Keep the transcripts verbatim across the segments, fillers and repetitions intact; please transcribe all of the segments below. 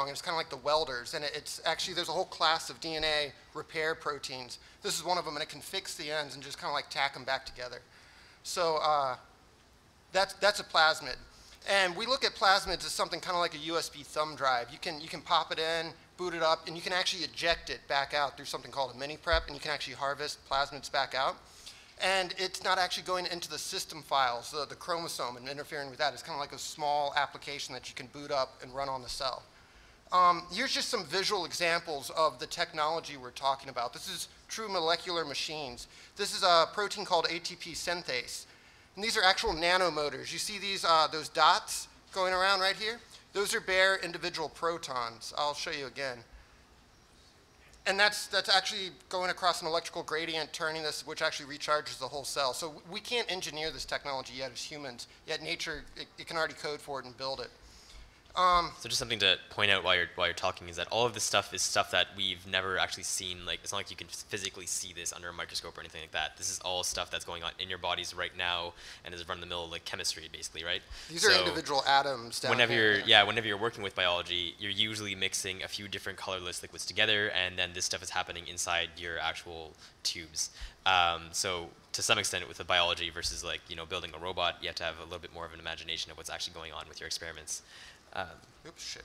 along, and it's kind of like the welders, and it, it's actually, there's a whole class of D N A repair proteins. This is one of them, and it can fix the ends and just kind of like tack them back together. So uh, that's, that's a plasmid. And we look at plasmids as something kind of like a U S B thumb drive. You can, you can pop it in, boot it up, and you can actually eject it back out through something called a mini prep, and you can actually harvest plasmids back out. And it's not actually going into the system files, the, the chromosome, and interfering with that. It's kind of like a small application that you can boot up and run on the cell. Um, here's just some visual examples of the technology we're talking about. This is true molecular machines. This is a protein called A T P synthase. And these are actual nanomotors. You see these, uh, those dots going around right here? Those are bare individual protons. I'll show you again. And that's, that's actually going across an electrical gradient, turning this, which actually recharges the whole cell. So we can't engineer this technology yet as humans, yet nature, it, it can already code for it and build it. Um, so just something to point out while you're, while you're talking is that all of this stuff is stuff that we've never actually seen. Like, it's not like you can physically see this under a microscope or anything like that. This is all stuff that's going on in your bodies right now and is run-of-the-mill like chemistry, basically, right? These so are individual atoms down whenever here. You're, yeah, whenever you're working with biology, you're usually mixing a few different colorless liquids together, and then this stuff is happening inside your actual tubes. Um, so to some extent, with the biology versus like you know building a robot, you have to have a little bit more of an imagination of what's actually going on with your experiments. Um, Oops, shit.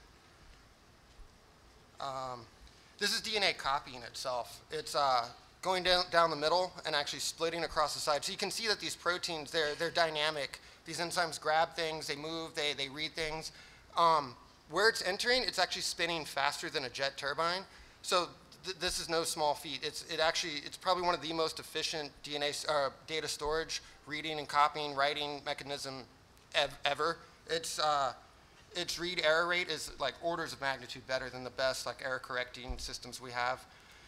Um, this is D N A copying itself. It's uh, going down, down the middle and actually splitting across the side. So you can see that these proteins, they're, they're dynamic. These enzymes grab things, they move, they, they read things. Um, where it's entering, it's actually spinning faster than a jet turbine. So th this is no small feat. It's, it actually, it's probably one of the most efficient D N A uh, data storage, reading and copying, writing mechanism ev ever. It's, uh, its read error rate is like orders of magnitude better than the best like error correcting systems we have.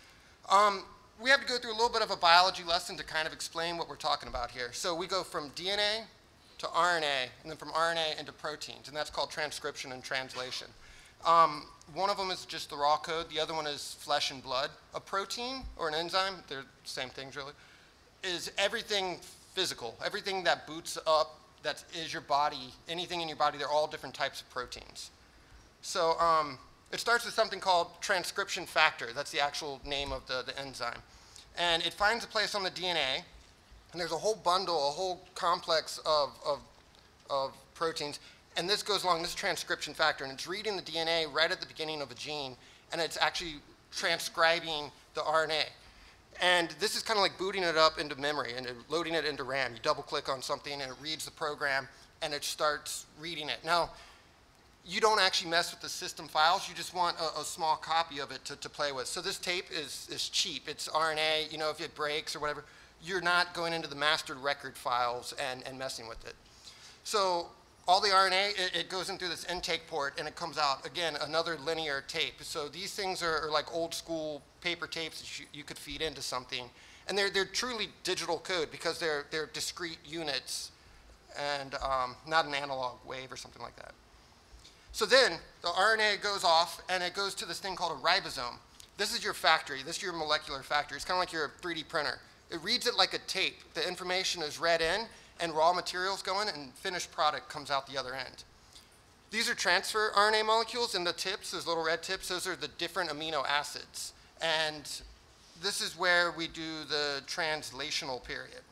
Um, we have to go through a little bit of a biology lesson to kind of explain what we're talking about here. So we go from D N A to R N A, and then from R N A into proteins, and that's called transcription and translation. Um, one of them is just the raw code, the other one is flesh and blood. A protein or an enzyme, they're the same things really, is everything physical, everything that boots up that is your body, anything in your body, they're all different types of proteins. So um, it starts with something called transcription factor. That's the actual name of the, the enzyme. And it finds a place on the D N A, and there's a whole bundle, a whole complex of, of, of proteins. And this goes along, this transcription factor, and it's reading the D N A right at the beginning of a gene, and it's actually transcribing the R N A. And this is kind of like booting it up into memory and loading it into RAM. You double click on something and it reads the program and it starts reading it. Now, you don't actually mess with the system files. You just want a, a small copy of it to, to play with. So this tape is, is cheap. It's R N A. You know, if it breaks or whatever, you're not going into the master record files and, and messing with it. So all the R N A, it, it goes in through this intake port and it comes out, again, another linear tape. So these things are, are like old school paper tapes that you, you could feed into something. And they're, they're truly digital code because they're, they're discrete units and um, not an analog wave or something like that. So then the R N A goes off and it goes to this thing called a ribosome. This is your factory. This is your molecular factory. It's kind of like your three D printer. It reads it like a tape. The information is read in and raw materials go in and finished product comes out the other end. These are transfer R N A molecules, and the tips, those little red tips, those are the different amino acids. And this is where we do the translational period.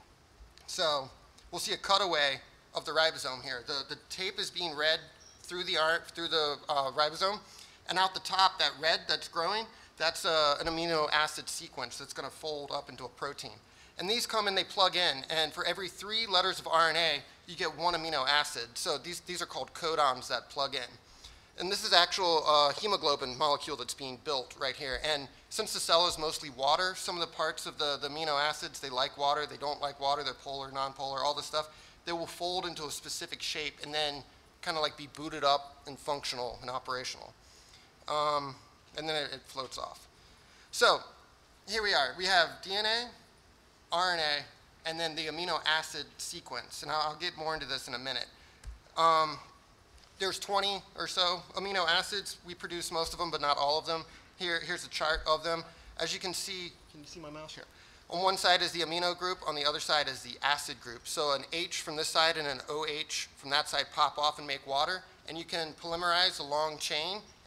So we'll see a cutaway of the ribosome here. The, the tape is being read through the, through the uh, ribosome, and out the top, that red that's growing, that's uh, an amino acid sequence that's going to fold up into a protein. And these come and they plug in, and for every three letters of R N A, you get one amino acid. So these, these are called codons that plug in. And this is actual uh, hemoglobin molecule that's being built right here. And since the cell is mostly water, some of the parts of the, the amino acids, they like water, they don't like water, they're polar, non-polar, all this stuff, they will fold into a specific shape and then kind of like be booted up and functional and operational. Um, and then it, it floats off. So here we are. We have D N A, R N A, and then the amino acid sequence. And I'll, I'll get more into this in a minute. Um, there's twenty or so amino acids. We produce most of them, but not all of them. Here, here's a chart of them. As you can see, can you see my mouse here? On one side is the amino group, on the other side is the acid group. So an H from this side and an O H from that side pop off and make water, and you can polymerize a long chain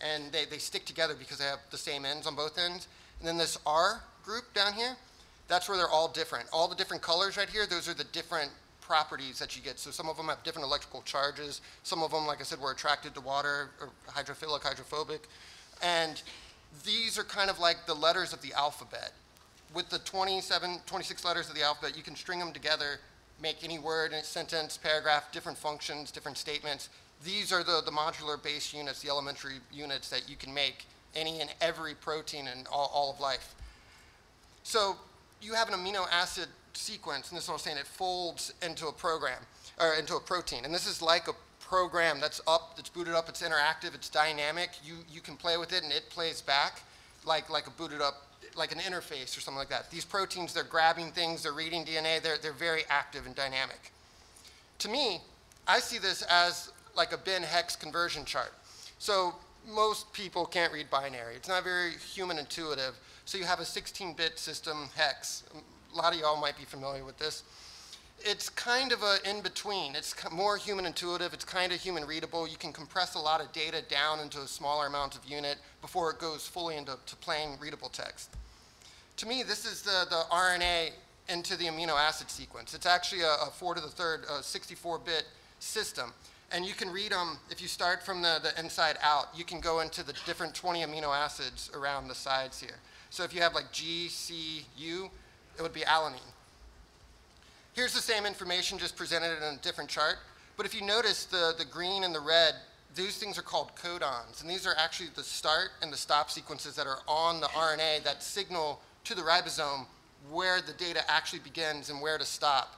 and they, they stick together because they have the same ends on both ends. And then this R group down here, that's where they're all different. All the different colors right here, those are the different properties that you get. So some of them have different electrical charges. Some of them, like I said, were attracted to water, or hydrophilic, hydrophobic. And these are kind of like the letters of the alphabet. With the twenty-seven, twenty-six letters of the alphabet, you can string them together, make any word, any sentence, paragraph, different functions, different statements. These are the, the modular base units, the elementary units that you can make any and every protein in all, all of life. So you have an amino acid sequence, and this is what I'm saying, it folds into a program, or into a protein. And this is like a program that's up, that's booted up, it's interactive, it's dynamic. You, you can play with it and it plays back like, like a booted up, like an interface or something like that. These proteins, they're grabbing things, they're reading D N A, they're, they're very active and dynamic. To me, I see this as like a bin hex conversion chart. So most people can't read binary. It's not very human intuitive. So you have a sixteen bit system hex. A lot of y'all might be familiar with this. It's kind of a in-between. It's more human intuitive. It's kind of human readable. You can compress a lot of data down into a smaller amount of unit before it goes fully into to plain readable text. To me, this is the, the R N A into the amino acid sequence. It's actually a, a four to the third, sixty-four bit system. And you can read them, if you start from the, the inside out, you can go into the different twenty amino acids around the sides here. So if you have like G, C, U, it would be alanine. Here's the same information, just presented in a different chart. But if you notice the, the green and the red, these things are called codons. And these are actually the start and the stop sequences that are on the R N A that signal to the ribosome where the data actually begins and where to stop.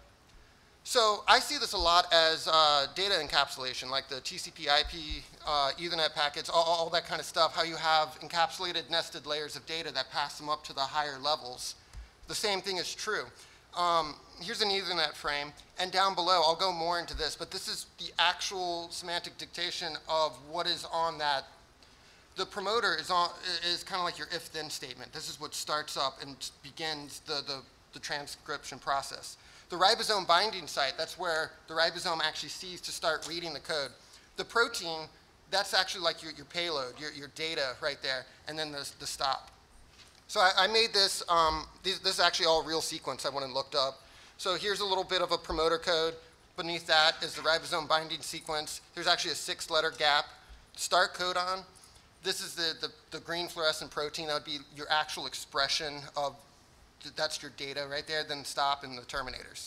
So I see this a lot as uh, data encapsulation, like the T C P I P, uh, Ethernet packets, all, all that kind of stuff, how you have encapsulated nested layers of data that pass them up to the higher levels. The same thing is true. Um, here's an Ethernet frame, and down below, I'll go more into this, but this is the actual semantic dictation of what is on that. The promoter is, on, is kind of like your if-then statement. This is what starts up and begins the, the, the transcription process. The ribosome binding site, that's where the ribosome actually sees to start reading the code. The protein, that's actually like your, your payload, your, your data right there, and then the, the stop. So I, I made this, um, this, this is actually all real sequence I went and looked up. So here's a little bit of a promoter code. Beneath that is the ribosome binding sequence. There's actually a six letter gap. Start codon, this is the, the, the green fluorescent protein. That would be your actual expression of, that's your data right there, then stop in the terminators.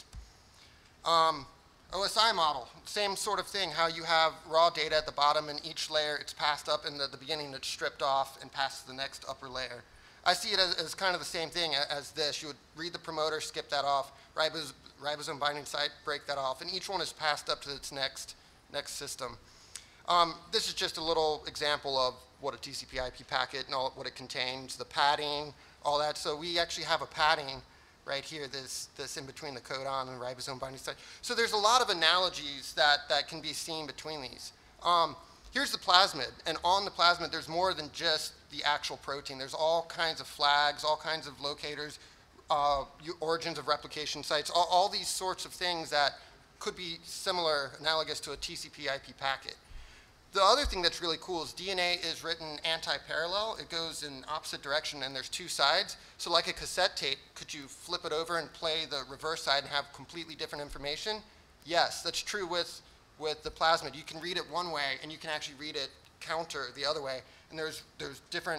Um, O S I model, same sort of thing, how you have raw data at the bottom and each layer, it's passed up, and at the beginning it's stripped off and passed to the next upper layer. I see it as, as kind of the same thing as this. You would read the promoter, skip that off, ribos, ribosome binding site, break that off, and each one is passed up to its next, next system. Um, this is just a little example of what a T C P I P packet and all, what it contains, the padding, all that. So we actually have a padding right here, this, this in between the codon and ribosome binding site. So there's a lot of analogies that, that can be seen between these. Um, here's the plasmid, and on the plasmid there's more than just the actual protein. There's all kinds of flags, all kinds of locators, uh, origins of replication sites, all, all these sorts of things that could be similar, analogous to a T C P I P packet. The other thing that's really cool is D N A is written anti-parallel. It goes in opposite direction, and there's two sides. So like a cassette tape, could you flip it over and play the reverse side and have completely different information? Yes, that's true with, with the plasmid. You can read it one way, and you can actually read it counter the other way. And there's, there's different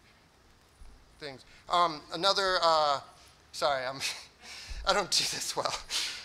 things. Um, another, uh, sorry, I'm I don't do this well.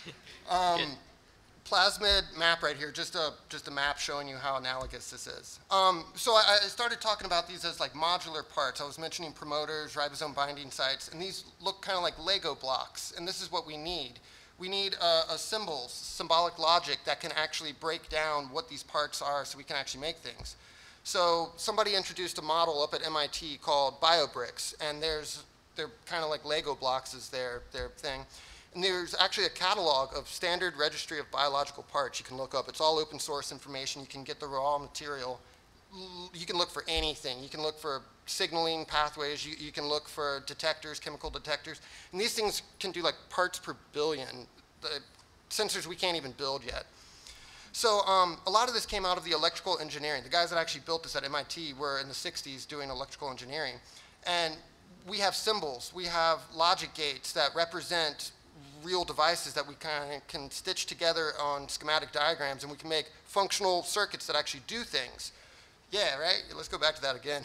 Um, plasmid map right here, just a, just a map showing you how analogous this is. Um, so I, I started talking about these as like modular parts. I was mentioning promoters, ribosome binding sites, and these look kind of like Lego blocks, and this is what we need. We need a, a symbols, symbolic logic that can actually break down what these parts are so we can actually make things. So somebody introduced a model up at M I T called BioBricks, and there's, they're kind of like Lego blocks is their, their thing. And there's actually a catalog of standard registry of biological parts you can look up. It's all open source information. You can get the raw material. You can look for anything. You can look for signaling pathways. You, you can look for detectors, chemical detectors. And these things can do like parts per billion, the sensors we can't even build yet. So um, a lot of this came out of the electrical engineering. The guys that actually built this at M I T were in the sixties doing electrical engineering. And we have symbols, we have logic gates that represent real devices that we kind of can stitch together on schematic diagrams, and we can make functional circuits that actually do things. Yeah, right? Let's go back to that again.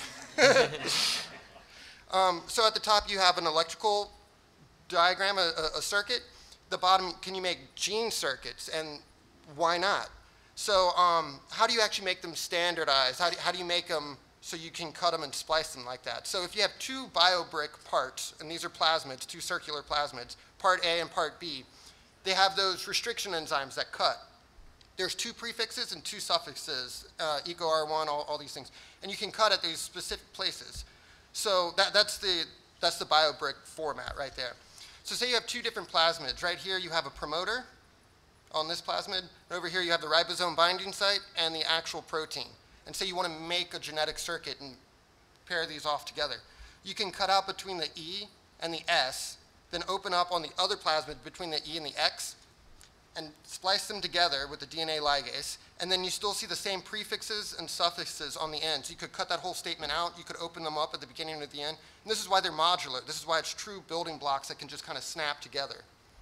um, so at the top you have an electrical diagram, a, a circuit. The bottom, can you make gene circuits, and why not? So um, how do you actually make them standardized? How do, how do you make them so you can cut them and splice them like that? So if you have two BioBrick parts, and these are plasmids, two circular plasmids, part A and part B, they have those restriction enzymes that cut. There's two prefixes and two suffixes, uh, eco R one, all, all these things. And you can cut at these specific places. So that, that's, the, that's the BioBrick format right there. So say you have two different plasmids. Right here you have a promoter on this plasmid. And over here you have the ribosome binding site and the actual protein. And say you want to make a genetic circuit and pair these off together. You can cut out between the E and the S, then open up on the other plasmid between the E and the X, and splice them together with the D N A ligase, and then you still see the same prefixes and suffixes on the end. So you could cut that whole statement out, you could open them up at the beginning and at the end, and this is why they're modular. This is why it's true building blocks that can just kind of snap together.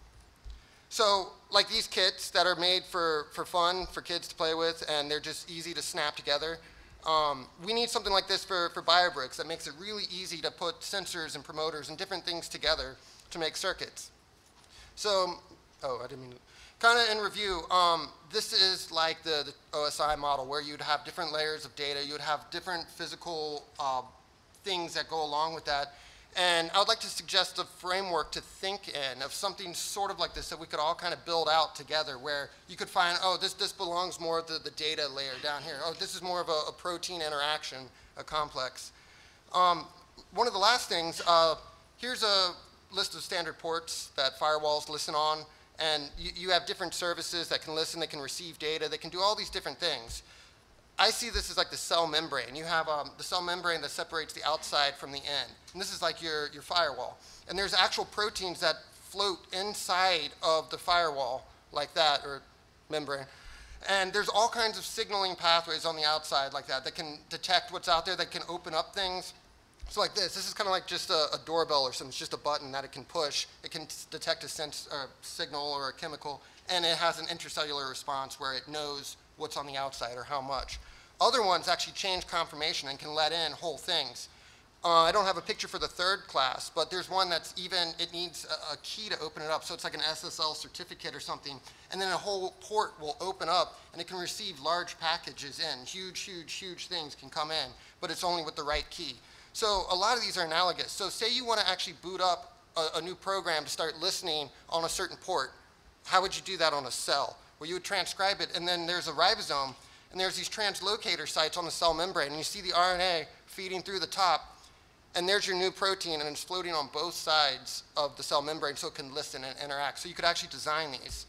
So like these kits that are made for, for fun, for kids to play with, and they're just easy to snap together, um, we need something like this for, for BioBricks that makes it really easy to put sensors and promoters and different things together to make circuits. So, oh, I didn't mean to. Kind of in review, um, this is like the, the O S I model where you'd have different layers of data, you'd have different physical uh, things that go along with that. And I would like to suggest a framework to think in of something sort of like this that we could all kind of build out together, where you could find, oh, this, this belongs more to the data layer down here. Oh, this is more of a, a protein interaction, a complex. Um, one of the last things, uh, here's a list of standard ports that firewalls listen on. And you, you have different services that can listen, that can receive data, that can do all these different things. I see this as like the cell membrane. You have um, the cell membrane that separates the outside from the in. And this is like your, your firewall. And there's actual proteins that float inside of the firewall like that, or membrane. And there's all kinds of signaling pathways on the outside like that that can detect what's out there, that can open up things. So like this, this is kind of like just a, a doorbell or something. It's just a button that it can push. It can detect a sense, or a signal or a chemical, and it has an intracellular response where it knows what's on the outside or how much. Other ones actually change conformation and can let in whole things. Uh, I don't have a picture for the third class, but there's one that's even, it needs a, a key to open it up. So it's like an S S L certificate or something, and then a whole port will open up, and it can receive large packages in. Huge, huge, huge things can come in, but it's only with the right key. So a lot of these are analogous. So say you want to actually boot up a, a new program to start listening on a certain port. How would you do that on a cell? Well, you would transcribe it, and then there's a ribosome, and there's these translocator sites on the cell membrane, and you see the R N A feeding through the top, and there's your new protein, and it's floating on both sides of the cell membrane so it can listen and interact. So you could actually design these.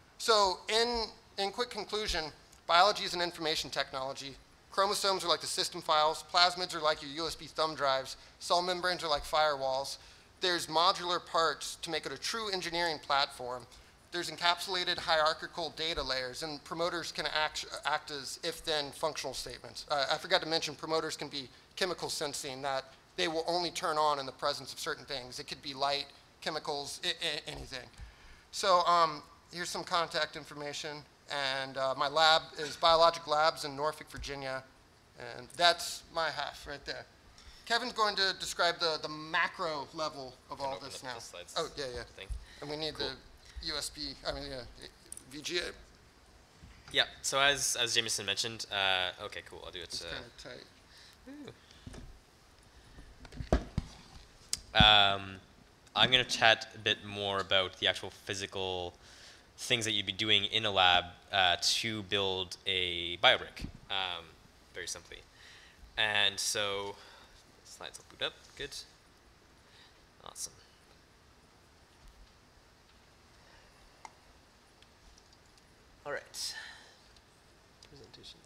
So in, in quick conclusion, biology is an information technology. Chromosomes are like the system files. Plasmids are like your U S B thumb drives. Cell membranes are like firewalls. There's modular parts to make it a true engineering platform. There's encapsulated hierarchical data layers, and promoters can act, act as if-then functional statements. Uh, I forgot to mention promoters can be chemical sensing, that they will only turn on in the presence of certain things. It could be light, chemicals, I I anything. So um, here's some contact information. And uh, my lab is Biologic Labs in Norfolk, Virginia. And that's my half right there. Kevin's going to describe the, the macro level of all this now. Oh, yeah, yeah. Thing. And we need cool. the U S B, I mean, yeah, V G A. Yeah, so as, as Jameson mentioned, uh, okay, cool, I'll do it. It's uh, kind of tight. Um, I'm going to chat a bit more about the actual physical things that you'd be doing in a lab uh, to build a BioBrick, um, very simply. And so, slides will boot up, good. Awesome. All right. Presentation.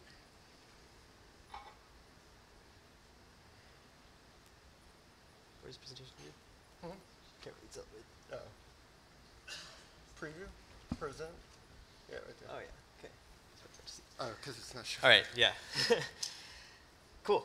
Where's the presentation view? Mm-hmm. Can't read something. Oh. Preview? Present? Yeah, right there. Oh, yeah, okay. Oh, because it's not sure. All right, yeah. Cool.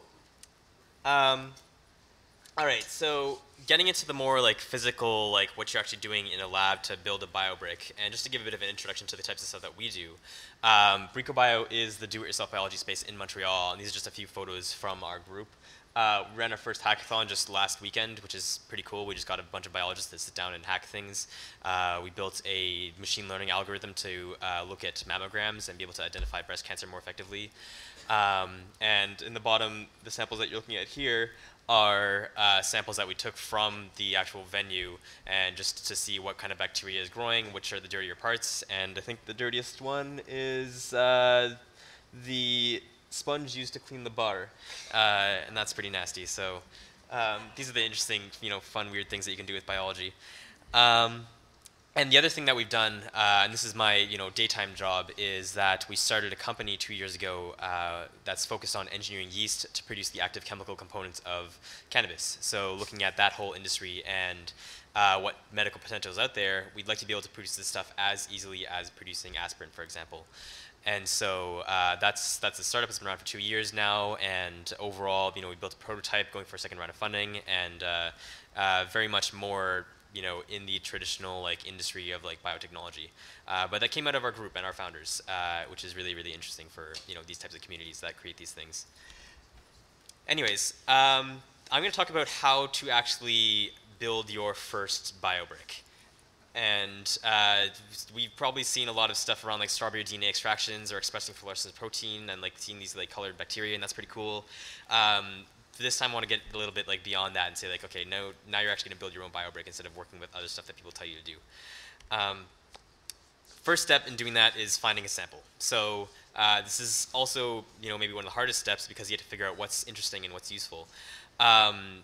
Um, all right, so getting into the more like physical, like what you're actually doing in a lab to build a biobrick, and just to give a bit of an introduction to the types of stuff that we do, um, BricoBio is the do-it-yourself biology space in Montreal, and these are just a few photos from our group. Uh, we ran our first hackathon just last weekend, which is pretty cool. We just got a bunch of biologists that sit down and hack things. Uh, we built a machine learning algorithm to uh, look at mammograms and be able to identify breast cancer more effectively. Um, and in the bottom, the samples that you're looking at here are uh, samples that we took from the actual venue, and just to see what kind of bacteria is growing, which are the dirtier parts. And I think the dirtiest one is uh, the sponge used to clean the bar, uh, and that's pretty nasty. So um, these are the interesting, you know, fun, weird things that you can do with biology. Um, and the other thing that we've done, uh, and this is my, you know, daytime job, is that we started a company two years ago uh, that's focused on engineering yeast to produce the active chemical components of cannabis. So looking at that whole industry and uh, what medical potential is out there, we'd like to be able to produce this stuff as easily as producing aspirin, for example. And so uh, that's that's a startup that's been around for two years now, and overall, you know, we built a prototype going for a second round of funding, and uh, uh, very much more, you know, in the traditional like industry of like biotechnology. Uh, but that came out of our group and our founders, uh, which is really really interesting for, you know, these types of communities that create these things. Anyways, um, I'm going to talk about how to actually build your first biobrick. And uh, we've probably seen a lot of stuff around like strawberry D N A extractions or expressing fluorescent protein and like seeing these like colored bacteria, and that's pretty cool. Um, this time I want to get a little bit like beyond that and say like, okay, no, now you're actually going to build your own biobrick instead of working with other stuff that people tell you to do. Um, first step in doing that is finding a sample. So uh, this is also, you know, maybe one of the hardest steps because you have to figure out what's interesting and what's useful. Um,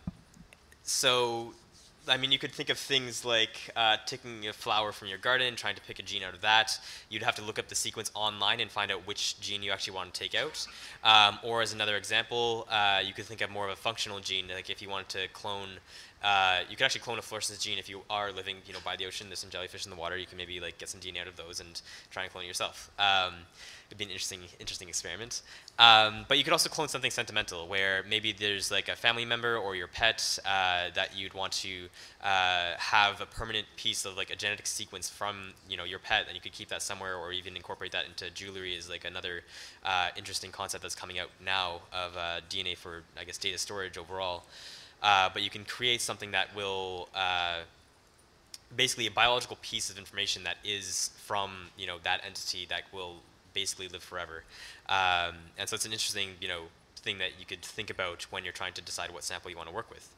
so I mean, you could think of things like uh, taking a flower from your garden, trying to pick a gene out of that. You'd have to look up the sequence online and find out which gene you actually want to take out. Um, or as another example, uh, you could think of more of a functional gene, like if you wanted to clone, uh, you could actually clone a fluorescence gene if you are living, you know, by the ocean. There's some jellyfish in the water. You can maybe like get some D N A out of those and try and clone it yourself. Um, it'd be an interesting, interesting experiment. Um, but you could also clone something sentimental, where maybe there's like a family member or your pet uh, that you'd want to uh, have a permanent piece of like a genetic sequence from, you know, your pet, and you could keep that somewhere, or even incorporate that into jewelry is like another uh, interesting concept that's coming out now of uh, D N A for, I guess, data storage overall. Uh, but you can create something that will uh, basically a biological piece of information that is from, you know, that entity that will basically live forever. Um, and so it's an interesting, you know, thing that you could think about when you're trying to decide what sample you want to work with.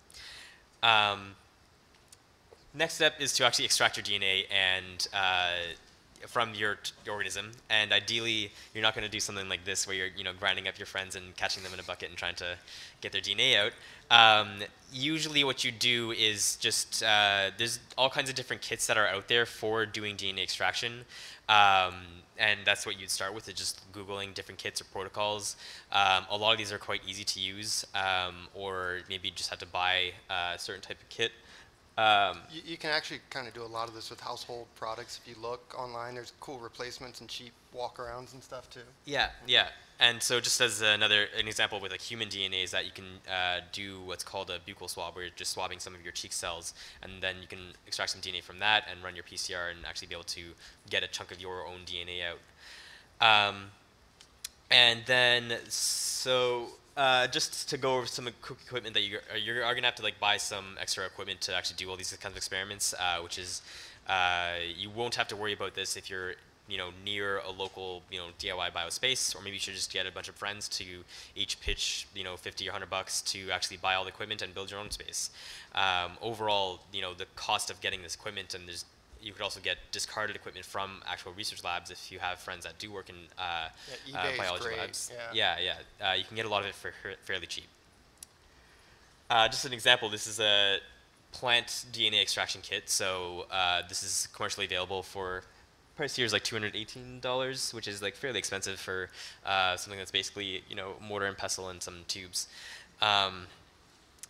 Um, next step is to actually extract your D N A and uh, from your, your organism, and ideally you're not going to do something like this where you're, you know, grinding up your friends and catching them in a bucket and trying to get their D N A out. Um, usually what you do is just, uh, there's all kinds of different kits that are out there for doing D N A extraction. Um, and that's what you'd start with, is just Googling different kits or protocols. Um, a lot of these are quite easy to use, um, or maybe you just have to buy a certain type of kit. Um, you, you can actually kind of do a lot of this with household products. If you look online, there's cool replacements and cheap walkarounds and stuff too. Yeah, yeah. And so just as another an example with like human D N A is that you can uh, do what's called a buccal swab, where you're just swabbing some of your cheek cells, and then you can extract some D N A from that and run your P C R and actually be able to get a chunk of your own D N A out. Um, and then so uh, just to go over some quick equipment that you're, you're are gonna have to like buy some extra equipment to actually do all these kinds of experiments, uh, which is uh, you won't have to worry about this if you're, you know, near a local, you know, D I Y biospace, or maybe you should just get a bunch of friends to each pitch, you know, fifty or one hundred bucks to actually buy all the equipment and build your own space. Um, overall, you know, the cost of getting this equipment, and there's, you could also get discarded equipment from actual research labs if you have friends that do work in uh, yeah, uh, biology great. labs. Yeah, yeah, yeah. Uh, you can get a lot of it for fairly cheap. Uh, just an example, this is a plant D N A extraction kit. So uh, this is commercially available for, price here is like two hundred eighteen dollars, which is like fairly expensive for uh, something that's basically, you know, mortar and pestle and some tubes. Um,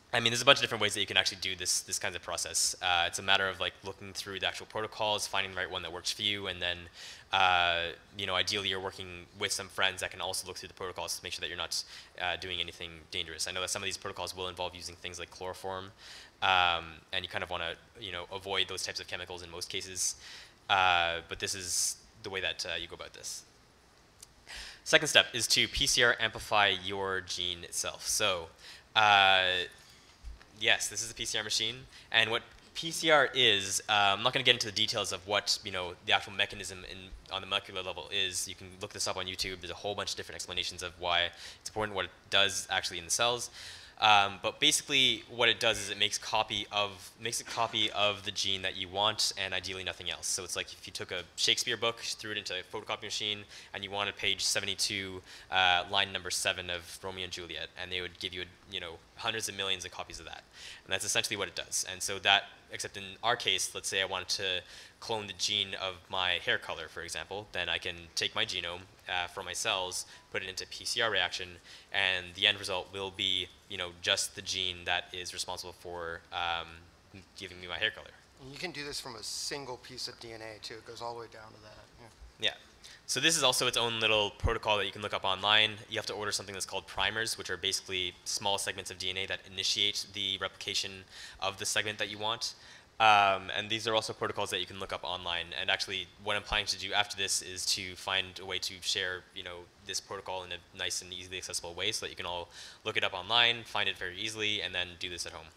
I mean, there's a bunch of different ways that you can actually do this this kind of process. Uh, it's a matter of like looking through the actual protocols, finding the right one that works for you, and then, uh, you know, ideally you're working with some friends that can also look through the protocols to make sure that you're not uh, doing anything dangerous. I know that some of these protocols will involve using things like chloroform, um, and you kind of want to, you know, avoid those types of chemicals in most cases. Uh, but this is the way that uh, you go about this. Second step is to P C R amplify your gene itself. So. Uh, Yes, this is a P C R machine, and what P C R is, uh, I'm not going to get into the details of what you know the actual mechanism in, on the molecular level is. You can look this up on YouTube. There's a whole bunch of different explanations of why it's important, what it does actually in the cells. Um, but basically, what it does is it makes copy of makes a copy of the gene that you want, and ideally nothing else. So it's like if you took a Shakespeare book, threw it into a photocopy machine, and you wanted page seventy-two, uh, line number seven of Romeo and Juliet, and they would give you, you know, hundreds of millions of copies of that, and that's essentially what it does. And so that, except in our case, let's say I wanted to clone the gene of my hair color, for example, then I can take my genome uh, from my cells, put it into P C R reaction, and the end result will be, you know, just the gene that is responsible for um, giving me my hair color. And you can do this from a single piece of D N A too. It goes all the way down to that. Yeah. Yeah. So this is also its own little protocol that you can look up online. You have to order something that's called primers, which are basically small segments of D N A that initiate the replication of the segment that you want. Um, and these are also protocols that you can look up online. And actually, what I'm planning to do after this is to find a way to share, you know, this protocol in a nice and easily accessible way, so that you can all look it up online, find it very easily, and then do this at home.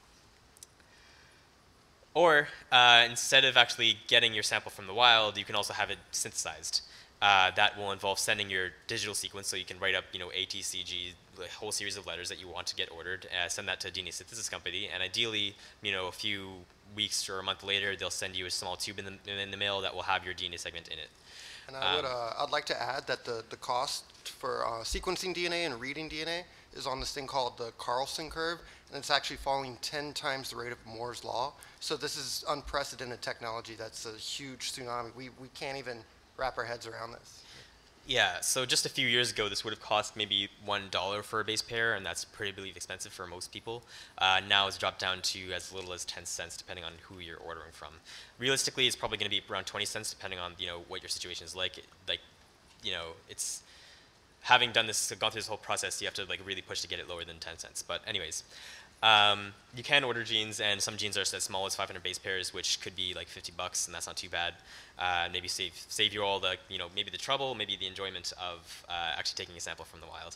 Or uh, instead of actually getting your sample from the wild, you can also have it synthesized. Uh, that will involve sending your digital sequence, so you can write up, you know, A, T, C, G, a whole series of letters that you want to get ordered, uh, send that to a D N A synthesis company, and ideally, you know, a few weeks or a month later, they'll send you a small tube in the, in the mail that will have your D N A segment in it. And I would, um, uh, I'd like to add that the, the cost for uh, sequencing D N A and reading D N A is on this thing called the Carlson curve, and it's actually following ten times the rate of Moore's law. So this is unprecedented technology. That's a huge tsunami. We, we can't even wrap our heads around this. Yeah, so just a few years ago, this would have cost maybe one dollar for a base pair, and that's pretty expensive for most people. Uh, now it's dropped down to as little as ten cents, depending on who you're ordering from. Realistically, it's probably going to be around twenty cents, depending on, you know, what your situation is like. Like, you know, it's having done this, gone through this whole process, you have to like really push to get it lower than ten cents. But anyways, um, you can order genes, and some genes are as small as five hundred base pairs, which could be like fifty bucks, and that's not too bad. Uh, maybe save save you all the, you know, maybe the trouble, maybe the enjoyment of uh, actually taking a sample from the wild.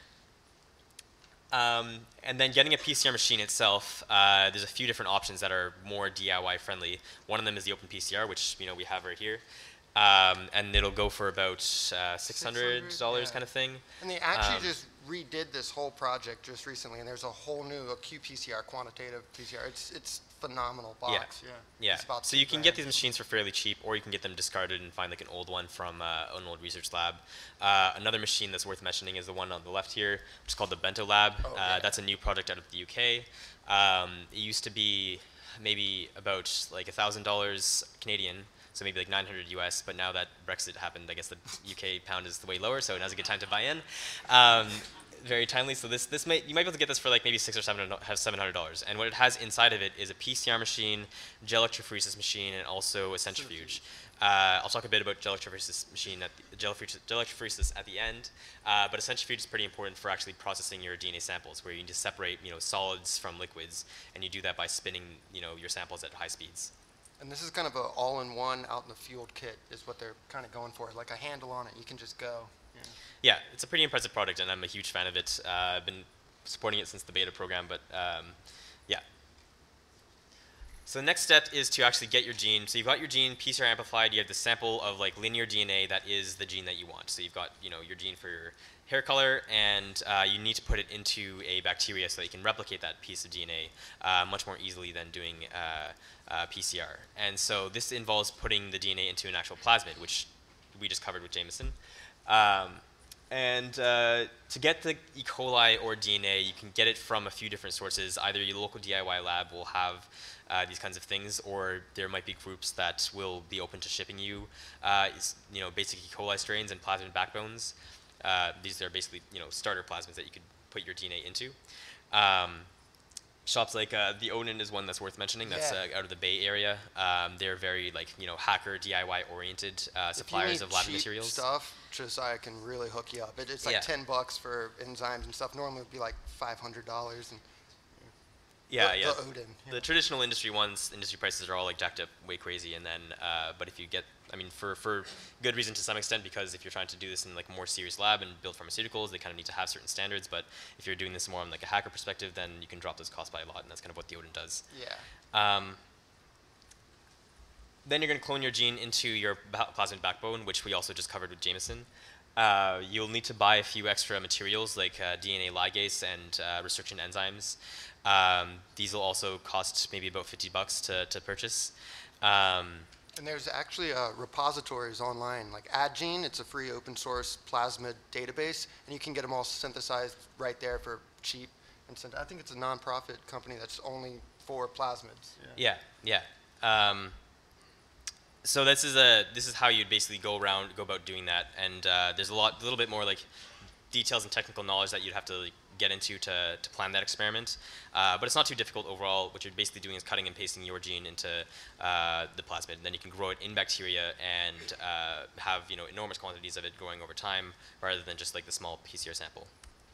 Um, and then getting a P C R machine itself, uh, there's a few different options that are more D I Y friendly. One of them is the OpenPCR, which, you know, we have right here. Um, and it'll go for about uh, six hundred dollars yeah. kind of thing. And they actually um, just redid this whole project just recently, and there's a whole new a qPCR, quantitative P C R. It's it's phenomenal box. Yeah. Yeah. yeah. So you can get these machines for fairly cheap, or you can get them discarded and find like an old one from uh, an old research lab. Uh, another machine that's worth mentioning is the one on the left here, which is called the Bento Lab. Oh, uh, yeah. That's a new product out of the U K. Um, it used to be maybe about like a thousand dollars Canadian. So maybe like nine hundred U S, but now that Brexit happened, I guess the U K pound is way lower, so now's a good time to buy in. Um, very timely. So this this may you might be able to get this for like maybe six or seven seven hundred dollars. And what it has inside of it is a P C R machine, gel electrophoresis machine, and also a centrifuge. Uh, I'll talk a bit about gel electrophoresis machine at the, gel electrophoresis at the end. Uh, but a centrifuge is pretty important for actually processing your D N A samples, where you need to separate, you know, solids from liquids, and you do that by spinning, you know, your samples at high speeds. And this is kind of a all-in-one, out-in-the-field kit is what they're kind of going for, like a handle on it. You can just go. Yeah. Yeah, it's a pretty impressive product, and I'm a huge fan of it. Uh, I've been supporting it since the beta program, but um, yeah. So the next step is to actually get your gene. So you've got your gene P C R amplified. You have the sample of like linear D N A that is the gene that you want. So you've got, you know, your gene for your hair color, and uh, you need to put it into a bacteria so that you can replicate that piece of D N A uh, much more easily than doing uh, uh, P C R. And so this involves putting the D N A into an actual plasmid, which we just covered with Jameson. Um, and uh, to get the E. coli or D N A, you can get it from a few different sources. Either your local D I Y lab will have uh, these kinds of things, or there might be groups that will be open to shipping you, uh, you know, basic E. coli strains and plasmid backbones. Uh, these are basically, you know, starter plasmids that you could put your D N A into. Um, shops like uh, the Odin is one that's worth mentioning. That's Yeah. uh, out of the Bay Area. Um, they're very like you know hacker D I Y oriented uh, suppliers if you need of lab cheap materials. stuff, Josiah can really hook you up. It, it's like Yeah. ten bucks for enzymes and stuff. Normally it would be like five hundred dollars. And Yeah, the, yeah. The Odin. The yeah. traditional industry ones, industry prices are all like jacked up way crazy, and then, uh, but if you get, I mean, for for good reason to some extent, because if you're trying to do this in like a more serious lab and build pharmaceuticals, they kind of need to have certain standards. But if you're doing this more on like a hacker perspective, then you can drop those costs by a lot, and that's kind of what the Odin does. Yeah. Um, then you're going to clone your gene into your ba- plasmid backbone, which we also just covered with Jameson. Uh, you'll need to buy a few extra materials like uh, D N A ligase and uh, restriction enzymes. Um, these will also cost maybe about fifty bucks to, to purchase. Um, And there's actually uh, repositories online, like AdGene. It's a free open source plasmid database, and you can get them all synthesized right there for cheap. And sent, I think it's a nonprofit company that's only for plasmids. yeah, yeah. Um, so this is a this is how you'd basically go around, go about doing that. And uh, there's a lot, a little bit more like details and technical knowledge that you'd have to like, get into to, to plan that experiment. Uh, but it's not too difficult overall. What you're basically doing is cutting and pasting your gene into uh, the plasmid, and then you can grow it in bacteria and uh, have you know enormous quantities of it growing over time, rather than just like the small P C R sample.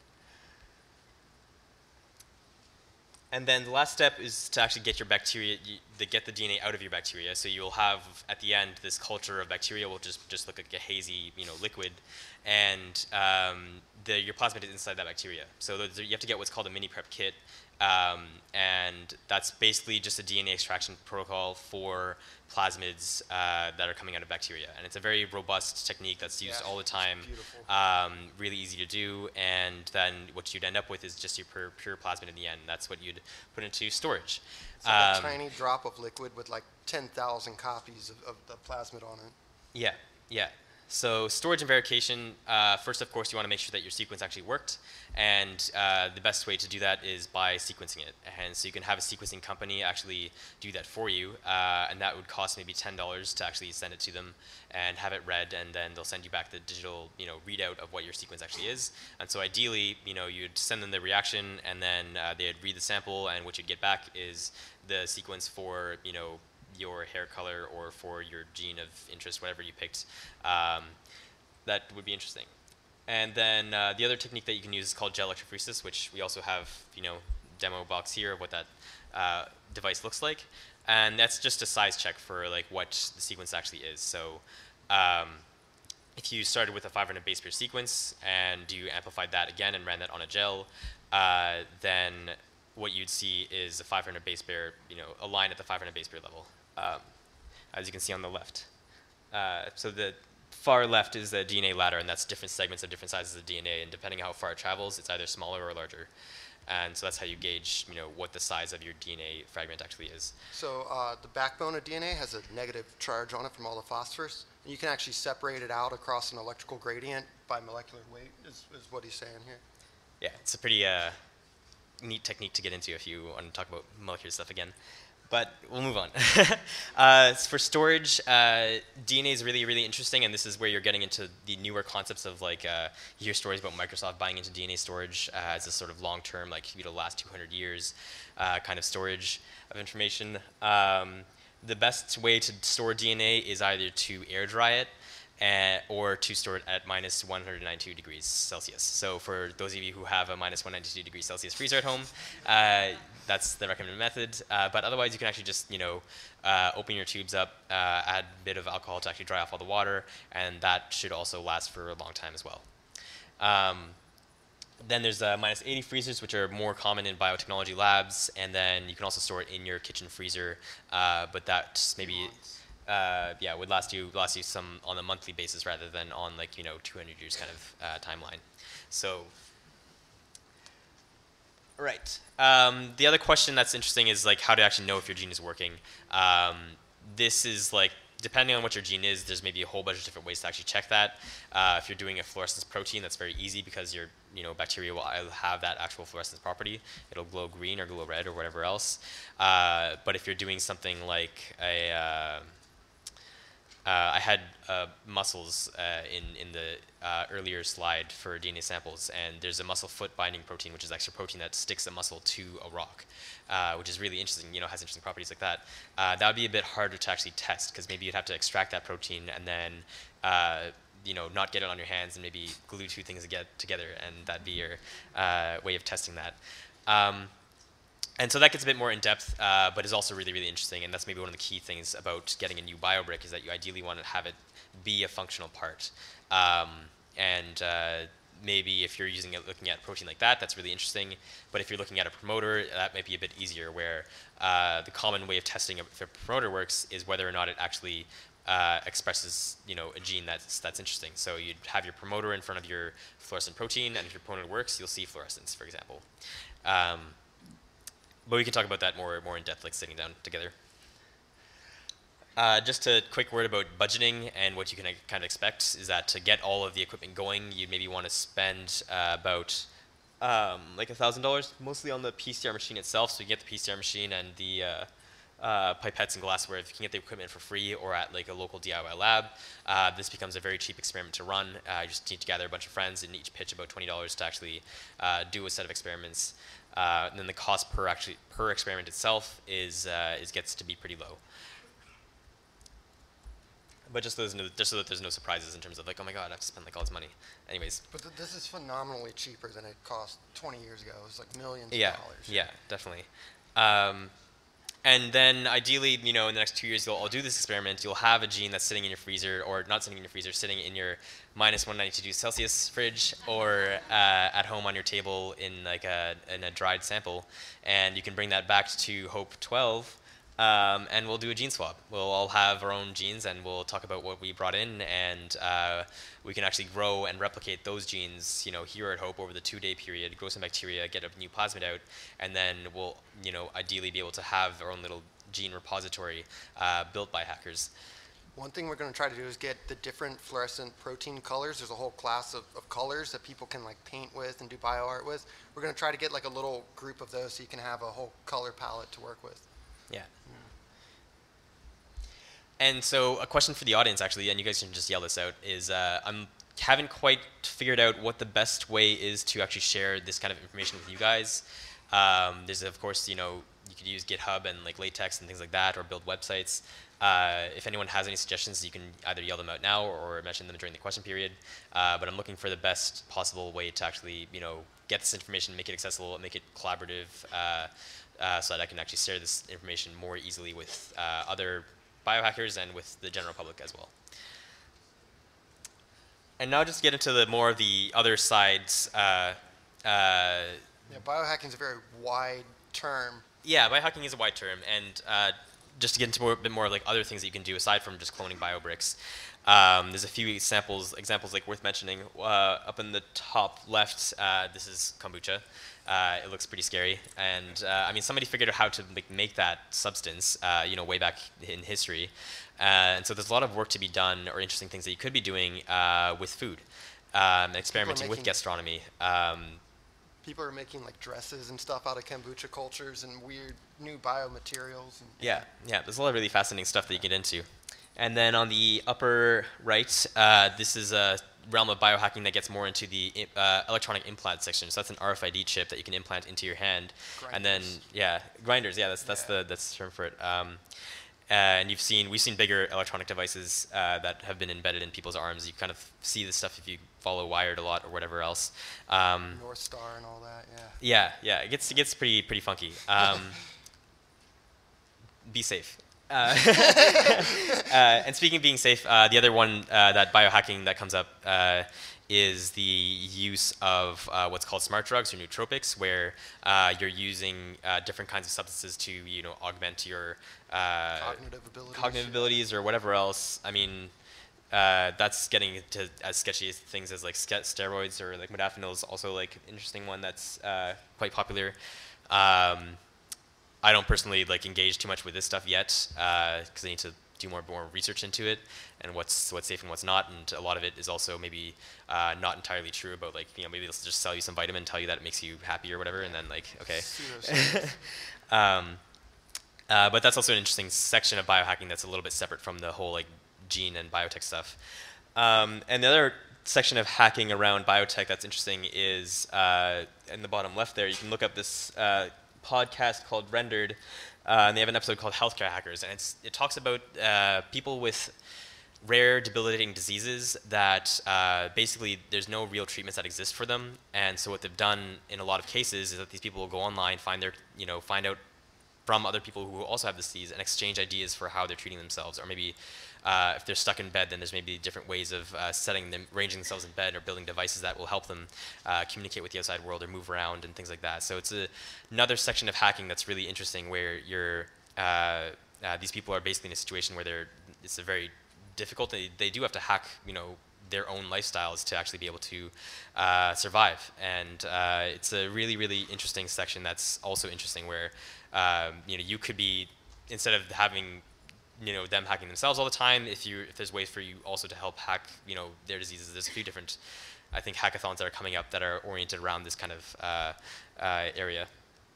And then the last step is to actually get your bacteria, you, to get the D N A out of your bacteria. So you'll have at the end this culture of bacteria will just just look like a hazy, you know, liquid, and um, the, your plasmid is inside that bacteria. So the, you have to get what's called a mini prep kit, um, and that's basically just a D N A extraction protocol for plasmids uh, that are coming out of bacteria. And it's a very robust technique that's used Yeah, all the time, it's beautiful. um, really easy to do, and then what you'd end up with is just your pure, pure plasmid in the end. That's what you'd put into storage. It's like Um, a tiny drop of liquid with like ten thousand copies of, of the plasmid on it. Yeah, yeah. So storage and verification, uh, first, of course, you want to make sure that your sequence actually worked. And uh, the best way to do that is by sequencing it. And so you can have a sequencing company actually do that for you. Uh, and that would cost maybe ten dollars to actually send it to them and have it read. And then they'll send you back the digital you know, readout of what your sequence actually is. And so ideally, you know, you'd send them the reaction, and then uh, they'd read the sample. And what you'd get back is the sequence for, you know, your hair color or for your gene of interest, whatever you picked, um, that would be interesting. And then uh, the other technique that you can use is called gel electrophoresis, which we also have, you know, demo box here of what that uh, device looks like. And that's just a size check for like what the sequence actually is. So um, if you started with a five hundred base pair sequence and you amplified that again and ran that on a gel, uh, then what you'd see is a five hundred base pair, you know, a line at the five hundred base pair level. Um, as you can see on the left. Uh, so the far left is the D N A ladder, and that's different segments of different sizes of D N A, and depending on how far it travels, it's either smaller or larger. And so that's how you gauge, you know, what the size of your D N A fragment actually is. So uh, the backbone of D N A has a negative charge on it from all the phosphorus. And you can actually separate it out across an electrical gradient by molecular weight, is, is what he's saying here. Yeah, it's a pretty uh, neat technique to get into if you want to talk about molecular stuff again. But we'll move on. uh, for storage, uh, D N A is really, really interesting, and this is where you're getting into the newer concepts of like, uh, you hear stories about Microsoft buying into D N A storage uh, as a sort of long-term, like, you know, last two hundred years uh, kind of storage of information. Um, the best way to store D N A is either to air dry it, Uh, or to store it at minus one hundred ninety-two degrees Celsius. So for those of you who have a minus one hundred ninety-two degrees Celsius freezer at home, uh, that's the recommended method. Uh, but otherwise, you can actually just, you know, uh, open your tubes up, uh, add a bit of alcohol to actually dry off all the water, and that should also last for a long time as well. Um, Then there's uh, minus eighty freezers, which are more common in biotechnology labs, and then you can also store it in your kitchen freezer, uh, but that's maybe... Uh, yeah, would last you last you some on a monthly basis rather than on like you know two hundred years kind of uh, timeline. So, right. Um, the other question that's interesting is like how to actually know if your gene is working. Um, this is like depending on what your gene is, there's maybe a whole bunch of different ways to actually check that. Uh, if you're doing a fluorescence protein, that's very easy because your you know bacteria will have that actual fluorescence property. It'll glow green or glow red or whatever else. Uh, but if you're doing something like a uh, uh, I had uh, muscles uh, in in the uh, earlier slide for D N A samples, and there's a muscle foot binding protein, which is actually a protein that sticks a muscle to a rock, uh, which is really interesting. You know, has interesting properties like that. Uh, that would be a bit harder to actually test because maybe you'd have to extract that protein and then uh, you know not get it on your hands and maybe glue two things to get together, and that'd be your uh, way of testing that. Um, And so that gets a bit more in depth, uh, but is also really, really interesting. And that's maybe one of the key things about getting a new biobrick is that you ideally want to have it be a functional part. Um, and uh, maybe if you're using it, looking at protein like that, that's really interesting. But if you're looking at a promoter, that might be a bit easier. Where uh, the common way of testing if a promoter works is whether or not it actually uh, expresses, you know, a gene that's that's interesting. So you'd have your promoter in front of your fluorescent protein, and if your promoter works, you'll see fluorescence, for example. Um, But we can talk about that more more in depth, like sitting down together. Uh, just a quick word about budgeting and what you can uh, kind of expect is that to get all of the equipment going, you maybe want to spend uh, about um, like a thousand dollars, mostly on the P C R machine itself. So you get the P C R machine and the uh, uh, pipettes and glassware. If you can get the equipment for free or at like a local D I Y lab, uh, this becomes a very cheap experiment to run. Uh, you just need to gather a bunch of friends and each pitch about twenty dollars to actually uh, do a set of experiments. Uh, and then the cost per actually per experiment itself is uh, is gets to be pretty low. But just so, there's no, just so that there's no surprises in terms of like, oh my god, I have to spend like all this money. Anyways. But th this is phenomenally cheaper than it cost twenty years ago. It was like millions Yeah, of dollars. yeah, definitely. Um, and then ideally, you know, in the next two years, you'll all do this experiment. You'll have a gene that's sitting in your freezer, or not sitting in your freezer, sitting in your minus one ninety-two Celsius fridge, or uh, at home on your table in like a in a dried sample, and you can bring that back to Hope twelve. Um, and we'll do a gene swap. We'll all have our own genes, and we'll talk about what we brought in, and uh, we can actually grow and replicate those genes, you know, here at Hope over the two-day period, grow some bacteria, get a new plasmid out, and then we'll, you know, ideally be able to have our own little gene repository uh, built by hackers. One thing we're going to try to do is get the different fluorescent protein colors. There's a whole class of, of colors that people can like paint with and do bioart with. We're going to try to get like a little group of those so you can have a whole color palette to work with. Yeah. And so a question for the audience, actually, and you guys can just yell this out, is uh, I'm haven't quite figured out what the best way is to actually share this kind of information with you guys. Um, there's, of course, you know, you could use GitHub and like LaTeX and things like that, or build websites. Uh, if anyone has any suggestions, you can either yell them out now or mention them during the question period. Uh, but I'm looking for the best possible way to actually, you know, get this information, make it accessible, make it collaborative, uh, uh, so that I can actually share this information more easily with uh, other biohackers and with the general public as well. And now just get into the more of the other sides. Uh, uh, yeah, biohacking is a very wide term. Yeah, biohacking is a wide term, and uh, just to get into more, a bit more like other things that you can do aside from just cloning biobricks. Um, there's a few examples, examples like worth mentioning. Uh, up in the top left, uh, this is kombucha. Uh, it looks pretty scary, and uh, I mean, somebody figured out how to make, make that substance, uh, you know, way back in history. Uh, and so there's a lot of work to be done, or interesting things that you could be doing uh, with food, um, experimenting with gastronomy. Um, people are making like dresses and stuff out of kombucha cultures and weird new biomaterials. And yeah, yeah, there's a lot of really fascinating stuff that you get into. And then on the upper right, uh, this is a realm of biohacking that gets more into the uh, electronic implant section. So that's an R F I D chip that you can implant into your hand. Grinders. And then, yeah, grinders. Yeah, that's that's yeah. the that's the term for it. Um, and you've seen we've seen bigger electronic devices uh, that have been embedded in people's arms. You kind of see this stuff if you follow Wired a lot or whatever else. Um, North Star and all that. Yeah. Yeah, yeah. It gets it gets pretty pretty funky. Um, be safe. Uh, uh, and speaking of being safe, uh, the other one uh, that biohacking that comes up uh, is the use of uh, what's called smart drugs or nootropics, where uh, you're using uh, different kinds of substances to, you know, augment your uh, cognitive abilities, cognitive abilities or whatever else. I mean, uh, that's getting into as sketchy things as like steroids, or like modafinil is also like an interesting one that's uh, quite popular. Um, I don't personally like engage too much with this stuff yet because uh, I need to do more more research into it and what's what's safe and what's not, and a lot of it is also maybe uh, not entirely true about, like, you know, maybe they'll just sell you some vitamin, tell you that it makes you happy or whatever, and then like, okay. um, uh, but that's also an interesting section of biohacking that's a little bit separate from the whole like gene and biotech stuff. Um, and the other section of hacking around biotech that's interesting is uh, in the bottom left there. You can look up this uh, podcast called Rendered, uh, and they have an episode called Healthcare Hackers, and it's, it talks about uh, people with rare debilitating diseases that uh, basically there's no real treatments that exist for them, and so what they've done in a lot of cases is that these people will go online, find their, you know, find out from other people who also have this disease and exchange ideas for how they're treating themselves, or maybe uh, if they're stuck in bed, then there's maybe different ways of uh, setting them, arranging themselves in bed, or building devices that will help them uh, communicate with the outside world or move around and things like that. So it's a, another section of hacking that's really interesting, where you're uh, uh, these people are basically in a situation where they're it's a very difficult. They, they do have to hack, you know, their own lifestyles to actually be able to uh, survive. And uh, it's a really, really interesting section that's also interesting, where um, you know, you could be, instead of having, you know, them hacking themselves all the time, if you if there's ways for you also to help hack, you know, their diseases. There's a few different, I think, hackathons that are coming up that are oriented around this kind of uh, uh, area.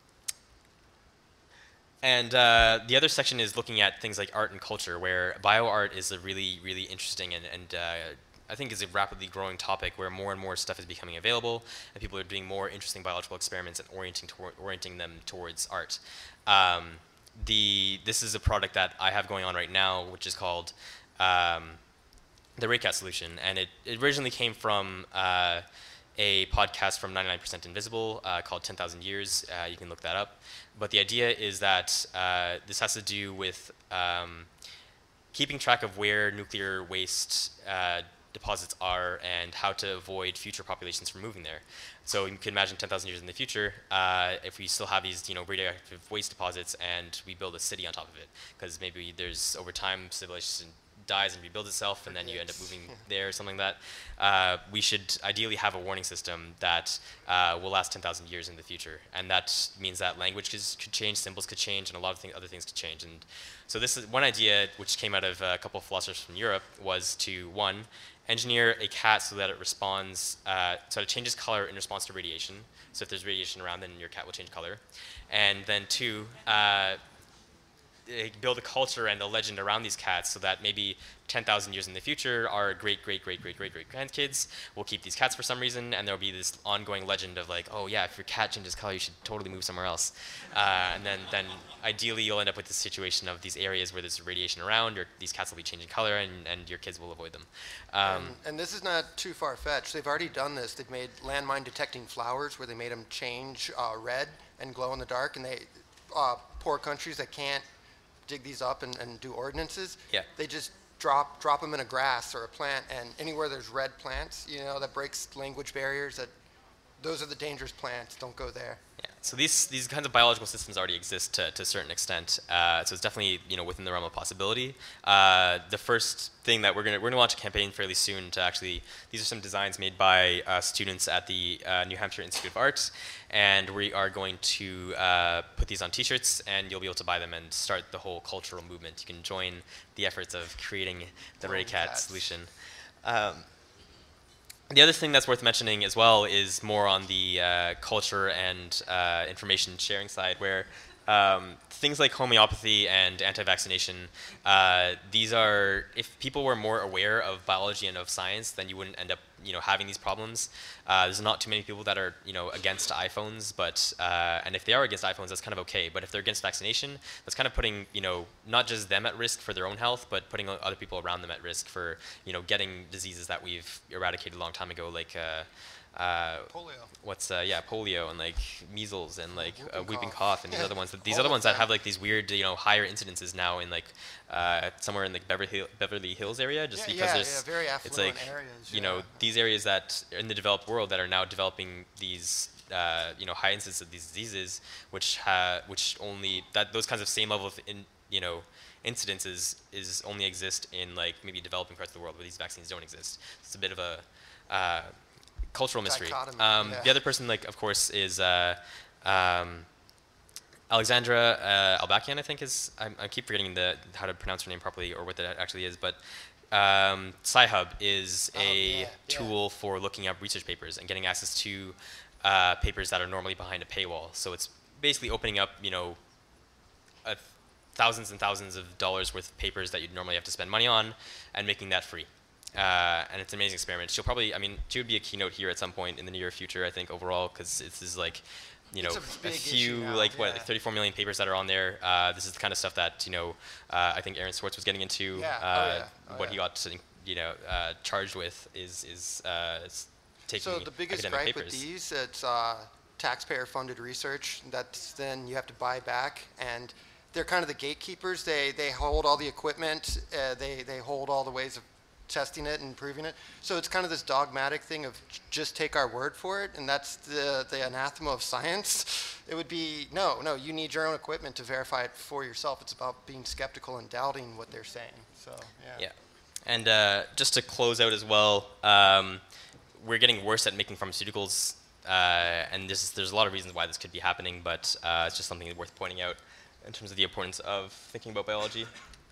And uh, the other section is looking at things like art and culture, where bioart is a really, really interesting and, and uh, I think is a rapidly growing topic, where more and more stuff is becoming available, and people are doing more interesting biological experiments and orienting, toward, orienting them towards art. Um, the, this is a product that I have going on right now, which is called um, the RayCat solution, and it, it originally came from uh, a podcast from ninety-nine percent Invisible uh, called ten thousand Years. Uh, you can look that up. But the idea is that uh, this has to do with um, keeping track of where nuclear waste uh, deposits are and how to avoid future populations from moving there. So you can imagine ten thousand years in the future, uh, if we still have these, you know, radioactive waste deposits, and we build a city on top of it, because maybe there's, over time, civilization dies and rebuilds itself, and then you end up moving there or something like that. Uh, we should ideally have a warning system that uh, will last ten thousand years in the future, and that means that language could, could change, symbols could change, and a lot of thing, other things could change. And so this is one idea which came out of a couple of philosophers from Europe, was to, one, engineer a cat so that it responds, uh, so it changes color in response to radiation. So if there's radiation around, then your cat will change color. And then two, uh, build a culture and a legend around these cats, so that maybe ten thousand years in the future, our great, great, great, great, great, great grandkids will keep these cats for some reason, and there'll be this ongoing legend of like, oh yeah, if your cat changes color, you should totally move somewhere else. Uh, and then, then ideally you'll end up with this situation of these areas where there's radiation around, or these cats will be changing color, and, and your kids will avoid them. Um, and, and this is not too far-fetched. They've already done this. They've made landmine detecting flowers, where they made them change uh, red and glow in the dark, and they, uh, poor countries that can't dig these up and, and do ordinances, yeah. they just drop drop them in a grass or a plant, and anywhere there's red plants, you know, that breaks language barriers, that those are the dangerous plants, don't go there. Yeah. So these these kinds of biological systems already exist to, to a certain extent. Uh, so it's definitely, you know, within the realm of possibility. Uh, the first thing that we're gonna we're gonna launch a campaign fairly soon to actually, these are some designs made by uh, students at the uh, New Hampshire Institute of Arts, and we are going to uh, put these on T-shirts, and you'll be able to buy them and start the whole cultural movement. You can join the efforts of creating the RayCat solution. Um, The other thing that's worth mentioning as well is more on the uh, culture and uh, information sharing side, where um, things like homeopathy and anti-vaccination, uh, these are, if people were more aware of biology and of science, then you wouldn't end up, you know, having these problems. Uh, there's not too many people that are, you know, against iPhones, but, uh, and if they are against iPhones, that's kind of okay. But if they're against vaccination, that's kind of putting, you know, not just them at risk for their own health, but putting other people around them at risk for, you know, getting diseases that we've eradicated a long time ago, like, uh, uh, polio. What's uh, yeah, polio and like measles and like whooping, uh, whooping cough. cough, and these other ones. These All other of ones that them. have like these weird, you know, higher incidences now in like uh, somewhere in the Beverly, Hill, Beverly Hills area, just Yeah, because yeah, there's yeah, very it's affluent like areas, you know, yeah. these areas that are in the developed world that are now developing these uh, you know, high incidence of these diseases, which ha which only that those kinds of same level of in, you know, incidences is only exist in like maybe developing parts of the world where these vaccines don't exist. It's a bit of a uh, cultural mystery. Dichotomy, Um, yeah. The other person, like, of course, is uh, um, Alexandra uh, Albakian, I think is, I, I keep forgetting the, how to pronounce her name properly or what that actually is, but um, Sci-Hub is Oh, a yeah, yeah. tool for looking up research papers and getting access to uh, papers that are normally behind a paywall. So it's basically opening up, you know, a thousands and thousands of dollars worth of papers that you'd normally have to spend money on, and making that free. Uh, and it's an amazing experiment. She'll probably, I mean, she would be a keynote here at some point in the near future, I think, overall, because this is like, you know, a, a few, now, like, yeah. what, like thirty-four million papers that are on there. Uh, this is the kind of stuff that, you know, uh, I think Aaron Swartz was getting into. Yeah. Uh, oh, yeah. Oh, what yeah. he got, you know, uh, charged with is, is uh, taking So the biggest academic gripe papers. with these, it's uh, taxpayer-funded research that's then you have to buy back, and they're kind of the gatekeepers. They they hold all the equipment. Uh, they they hold all the ways of testing it and improving it. So it's kind of this dogmatic thing of just take our word for it, and that's the the anathema of science. It would be no, no. You need your own equipment to verify it for yourself. It's about being skeptical and doubting what they're saying. So yeah. Yeah, and uh, just to close out as well, um, we're getting worse at making pharmaceuticals, uh, and this is, there's a lot of reasons why this could be happening, but uh, it's just something worth pointing out in terms of the importance of thinking about biology.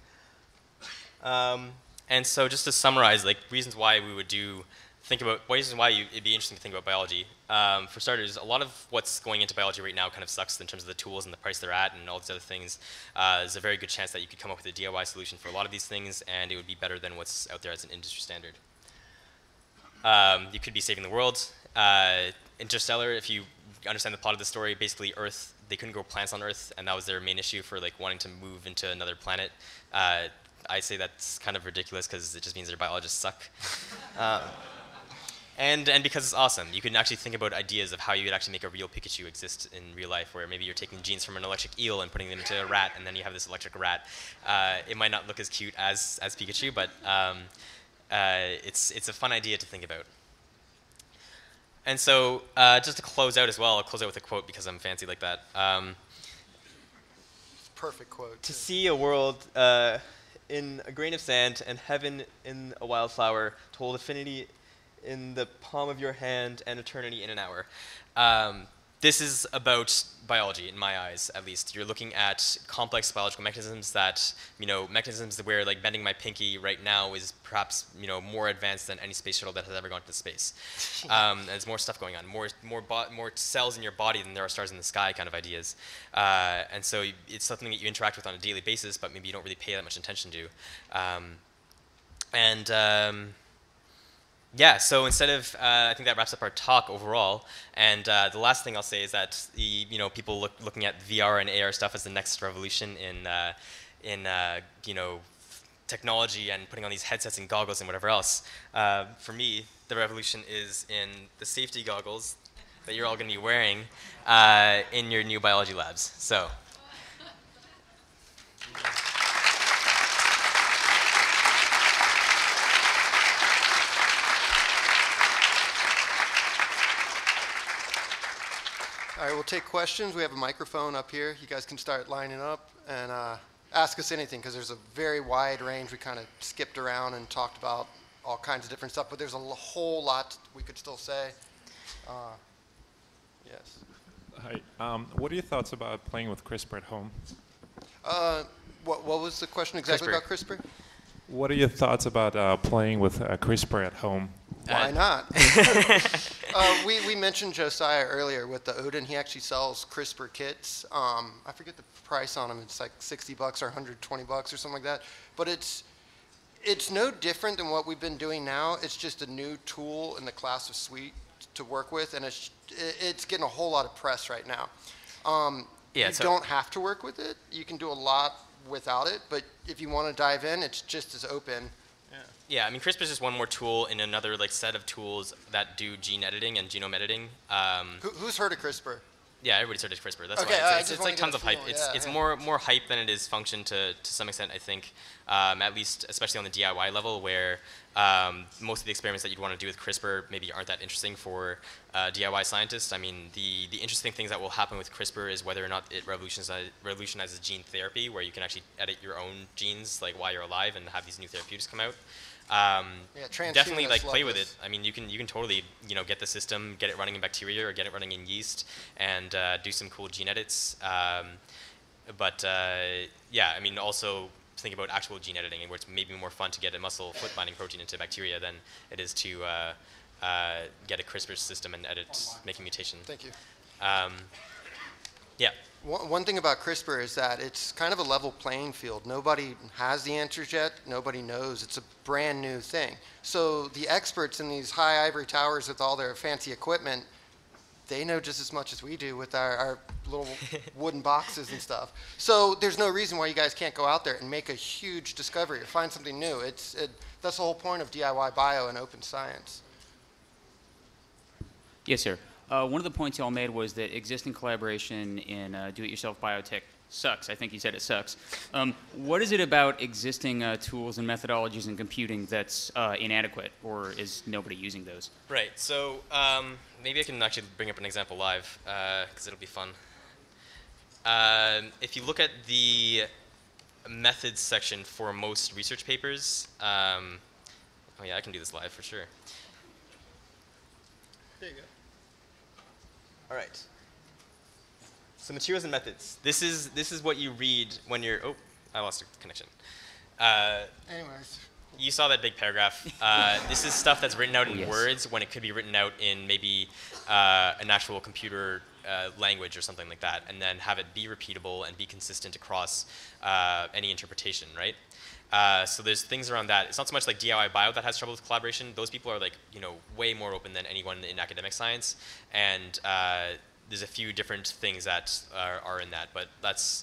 Um, and so just to summarize, like reasons why we would do, think about, reasons why you, it'd be interesting to think about biology. Um, for starters, a lot of what's going into biology right now kind of sucks in terms of the tools and the price they're at and all these other things. Uh, there's a very good chance that you could come up with a D I Y solution for a lot of these things, and it would be better than what's out there as an industry standard. Um, you could be saving the world. Uh, Interstellar, if you understand the plot of the story, basically Earth, they couldn't grow plants on Earth, and that was their main issue for like wanting to move into another planet. Uh, I say that's kind of ridiculous because it just means their biologists suck. um, and and because it's awesome, you can actually think about ideas of how you could actually make a real Pikachu exist in real life, where maybe you're taking genes from an electric eel and putting them into a rat, and then you have this electric rat. Uh, it might not look as cute as as Pikachu, but um, uh, it's it's a fun idea to think about. And so, uh, just to close out as well, I'll close out with a quote because I'm fancy like that. Um, Perfect quote. to see a world uh, in a grain of sand and heaven in a wildflower, to hold affinity in the palm of your hand and eternity in an hour. Um, this is about biology, in my eyes, at least. You're looking at complex biological mechanisms that, you know, mechanisms where, like, bending my pinky right now is perhaps, you know, more advanced than any space shuttle that has ever gone to space. Um, there's more stuff going on, more, more, more cells in your body than there are stars in the sky kind of ideas. Uh, and so you, it's something that you interact with on a daily basis, but maybe you don't really pay that much attention to. Um, and... Um, Yeah, so instead of, uh, I think that wraps up our talk overall. And uh, the last thing I'll say is that the, you know, people look, looking at V R and A R stuff as the next revolution in, uh, in uh, you know, technology and putting on these headsets and goggles and whatever else. Uh, for me, the revolution is in the safety goggles that you're all going to be wearing uh, in your new biology labs. So. All right, we'll take questions. We have a microphone up here. You guys can start lining up and uh, ask us anything, because there's a very wide range. We kind of skipped around and talked about all kinds of different stuff, but there's a l- whole lot we could still say. Uh, yes. Hi. Um, what are your thoughts about playing with CRISPR at home? Uh, what, what was the question exactly CRISPR. about CRISPR? What are your thoughts about uh, playing with uh, CRISPR at home? Why not? uh, we, we mentioned Josiah earlier with the Odin. He actually sells CRISPR kits. Um, I forget the price on them. It's like sixty bucks or one hundred twenty bucks or something like that. But it's it's no different than what we've been doing now. It's just a new tool in the class of suite to work with, and it's it's getting a whole lot of press right now. Um, Yeah, you so- don't have to work with it. You can do a lot without it. But if you want to dive in, it's just as open. Yeah, I mean, CRISPR is just one more tool in another like set of tools that do gene editing and genome editing. Um, Who, who's heard of CRISPR? yeah, everybody's heard of CRISPR. That's Okay, why I it's, just it's, it's wanna like get tons a of hype. feel, It's yeah, it's yeah. more more hype than it is function to to some extent. I think, um, at least especially on the D I Y level, where um, most of the experiments that you'd want to do with CRISPR maybe aren't that interesting for uh, D I Y scientists. I mean, the the interesting things that will happen with CRISPR is whether or not it revolutionizes revolutionizes gene therapy, where you can actually edit your own genes like while you're alive and have these new therapeutics come out. Um, Yeah, definitely transhumanists like play love with this. it. I mean, you can you can totally you know get the system, get it running in bacteria or get it running in yeast, and uh, do some cool gene edits. Um, but uh, yeah, I mean also think about actual gene editing, where it's maybe more fun to get a muscle foot binding protein into bacteria than it is to uh, uh, get a CRISPR system and edit, make a mutation. Thank you. Um, yeah. One, one thing about CRISPR is that it's kind of a level playing field. Nobody has the answers yet. Nobody knows. It's a brand new thing. So the experts in these high ivory towers with all their fancy equipment, they know just as much as we do with our, our little wooden boxes and stuff. So there's no reason why you guys can't go out there and make a huge discovery or find something new. It's, it, that's the whole point of D I Y bio and open science. Yes, sir. Uh, one of the points y'all made was that existing collaboration in uh, do-it-yourself biotech sucks. I think you said it sucks. Um, what is it about existing uh, tools and methodologies in computing that's uh, inadequate, or is nobody using those? Right. So um, maybe I can actually bring up an example live, because it'll be fun. Um, if you look at the methods section for most research papers, um, oh yeah, I can do this live for sure. There you go. All right. So materials and methods. This is this is what you read when you're. Oh, I lost a connection. Uh, Anyways. You saw that big paragraph. Uh, this is stuff that's written out in Yes. words when it could be written out in maybe uh, an actual computer uh, language or something like that, and then have it be repeatable and be consistent across uh, any interpretation, right? Uh, so there's things around that. It's not so much like D I Y bio that has trouble with collaboration. Those people are like, you know, way more open than anyone in academic science, and uh, there's a few different things that are, are in that, but that's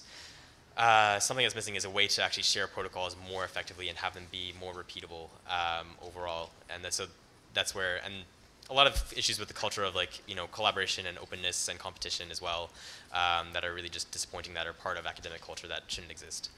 uh, something that's missing is a way to actually share protocols more effectively and have them be more repeatable um, overall. And that's, so that's where, and a lot of issues with the culture of like, you know, collaboration and openness and competition as well um, that are really just disappointing, that are part of academic culture that shouldn't exist.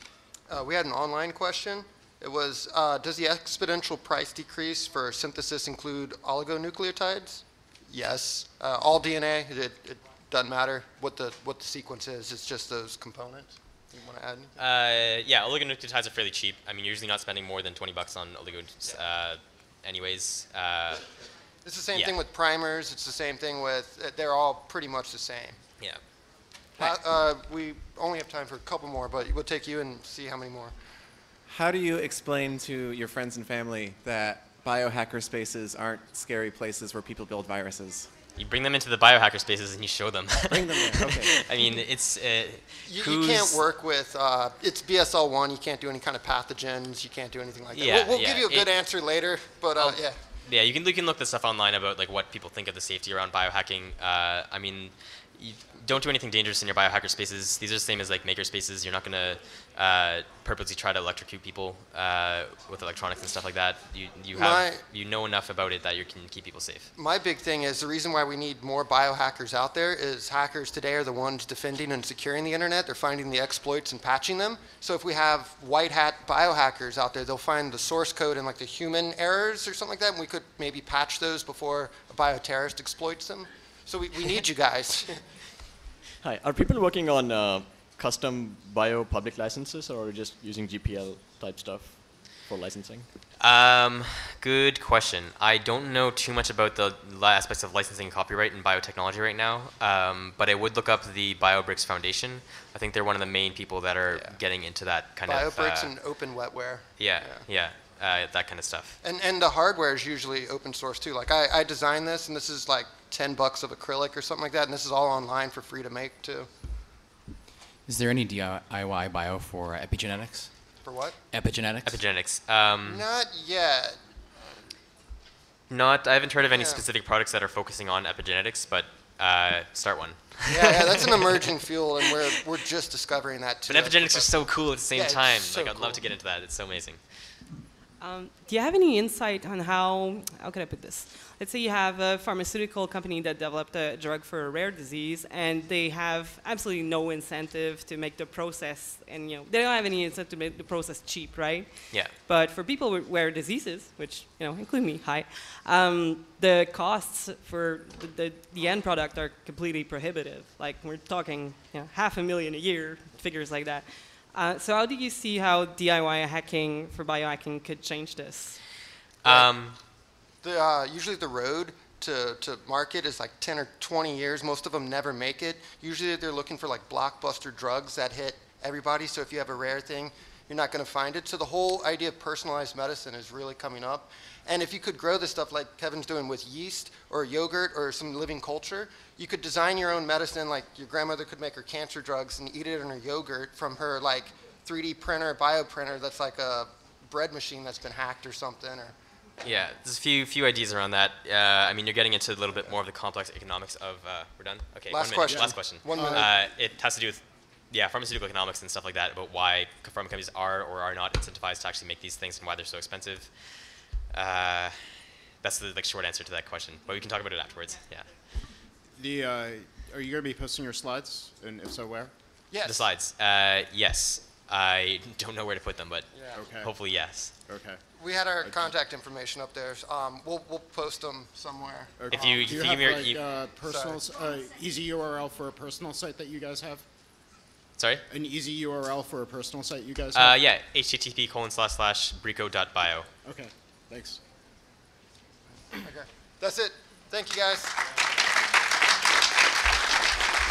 Uh, we had an online question. It was, uh, does the exponential price decrease for synthesis include oligonucleotides? Yes. Uh, all D N A, it, it doesn't matter what the, what the sequence is. It's just those components. You want to add anything? Uh, yeah, oligonucleotides are fairly cheap. I mean, you're usually not spending more than twenty bucks on oligos uh, anyways. Uh, It's the same yeah. thing with primers. It's the same thing with, uh, they're all pretty much the same. yeah. Uh, uh, we only have time for a couple more, but we'll take you and see how many more. How do you explain to your friends and family that biohacker spaces aren't scary places where people build viruses? You bring them into the biohacker spaces and you show them. Bring them there, okay. I mean, it's uh, You, you who's- can't work with, uh, it's B S L one, you can't do any kind of pathogens, you can't do anything like that. Yeah, we'll we'll yeah, give you a good it- answer later, but uh, Oh. yeah. Yeah, you can you can look this stuff online about like what people think of the safety around biohacking. Uh, I mean, you don't do anything dangerous in your biohacker spaces. These are the same as like maker spaces. You're not gonna uh, purposely try to electrocute people uh, with electronics and stuff like that. You you have My- you know enough about it that you can keep people safe. My big thing is the reason why we need more biohackers out there is hackers today are the ones defending and securing the internet. They're finding the exploits and patching them. So if we have white hat biohackers out there, they'll find the source code and like the human errors or something like that, and we could maybe patch those before a bioterrorist exploits them. So we, we need you guys. Hi, are people working on uh, custom bio public licenses or just using G P L type stuff for licensing? Um, good question. I don't know too much about the li- aspects of licensing and copyright in biotechnology right now, um, but I would look up the BioBricks Foundation. I think they're one of the main people that are Yeah. getting into that kind BioBricks of. Uh, and open wetware. yeah, yeah, uh, that kind of stuff. And, and the hardware is usually open source too. Like I, I designed this and this is like ten bucks of acrylic or something like that, and this is all online for free to make too. Is there any D I Y bio for epigenetics? For what? Epigenetics? Epigenetics. Um, Not yet. Not. I haven't heard of any Yeah. specific products that are focusing on epigenetics, but uh, start one. Yeah, yeah, that's an emerging field, and we're we're just discovering that too. But That's epigenetics the are so cool at the same Yeah, it's time. so like I'd cool. love to get into that. It's so amazing. Um, do you have any insight on how, how can I put this? Let's say you have a pharmaceutical company that developed a drug for a rare disease, and they have absolutely no incentive to make the process, and you know they don't have any incentive to make the process cheap, right? Yeah. But for people with rare diseases, which you know include me, hi, um, the costs for the, the, the end product are completely prohibitive. Like we're talking you know, half a million a year, figures like that. Uh, so how do you see how D I Y hacking for biohacking could change this? Um, The, uh, usually the road to, to market is like ten or twenty years. Most of them never make it. Usually they're looking for like blockbuster drugs that hit everybody. So if you have a rare thing, you're not going to find it. So the whole idea of personalized medicine is really coming up. And if you could grow this stuff like Kevin's doing with yeast or yogurt or some living culture, you could design your own medicine. Like your grandmother could make her cancer drugs and eat it in her yogurt from her like three D printer, bioprinter that's like a bread machine that's been hacked or something. Or Yeah, there's a few few ideas around that. Uh, I mean, you're getting into a little bit more of the complex economics of. Uh, we're done. Okay. Last one minute. question. Last question. One minute. Uh, it has to do with, yeah, pharmaceutical economics and stuff like that, about why pharma companies are or are not incentivized to actually make these things and why they're so expensive. Uh, that's the like short answer to that question, but we can talk about it afterwards. Yeah. The uh, are you going to be posting your slides, and if so, where? yes. The slides. Uh, yes. I don't know where to put them, but Yeah. Okay. hopefully yes. Okay. We had our contact information up there. Um, we'll, we'll post them somewhere. Okay. If you- Do you if you have give me your like e- uh, personal, s- uh, easy U R L for a personal site that you guys have? Sorry. An easy U R L for a personal site you guys Uh, have? yeah. H T T P colon slash slash brico dot bio. Okay. Thanks. Okay. That's it. Thank you, guys.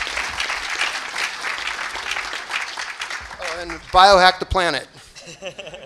Oh, and biohack the planet.